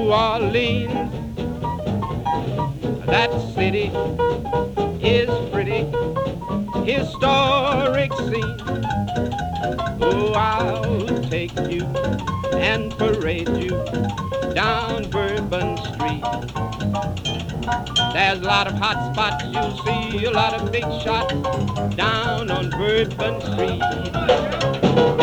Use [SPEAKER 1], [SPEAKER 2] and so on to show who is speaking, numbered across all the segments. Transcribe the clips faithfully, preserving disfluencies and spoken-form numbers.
[SPEAKER 1] New Orleans. That city is pretty, historic scene. Oh, I'll take you and parade you down Bourbon Street. There's a lot of hot spots you'll see, a lot of big shots down on Bourbon Street.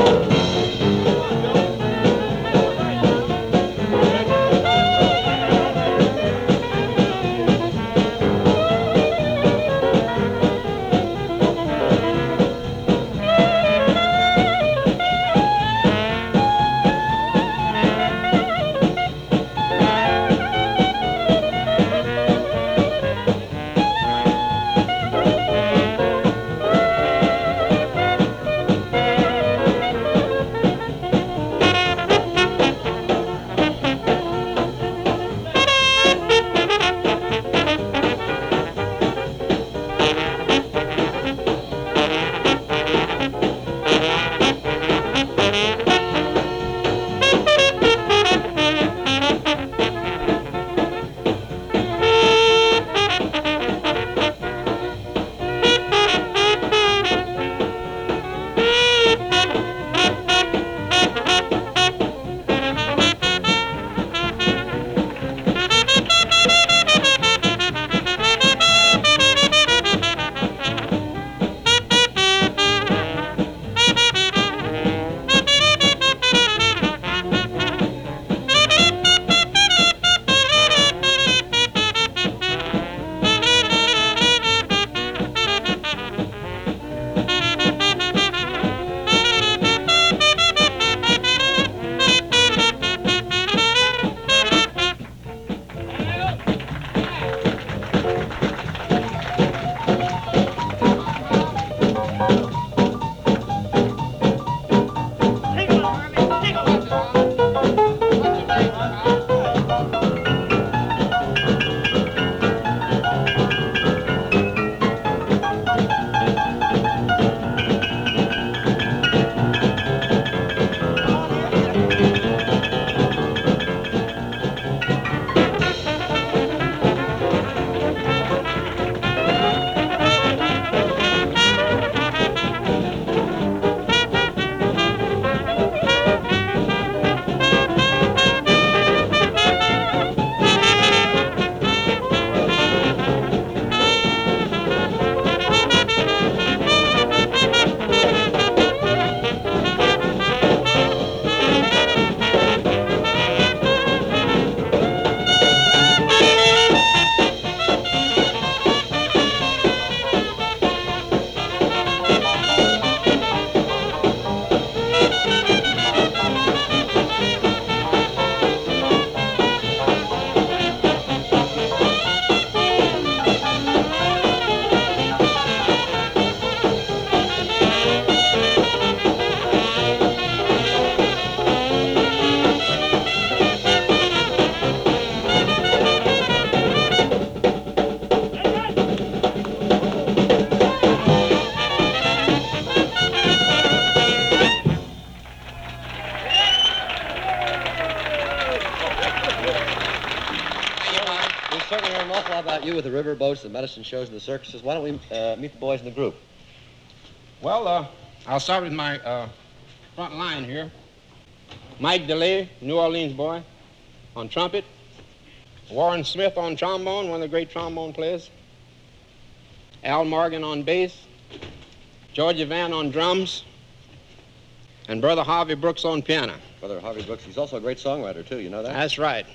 [SPEAKER 2] Certainly heard an awful lot about you with the river boats, the medicine shows, and the circuses. Why don't we uh, meet the boys in the group?
[SPEAKER 1] Well, uh, I'll start with my uh, front line here. Mike DeLay, New Orleans boy, on trumpet. Warren Smith on trombone, one of the great trombone players. Al Morgan on bass. Georgie Van on drums. And Brother Harvey Brooks on piano.
[SPEAKER 2] Brother Harvey Brooks, he's also a great songwriter, too. You know that?
[SPEAKER 1] That's right.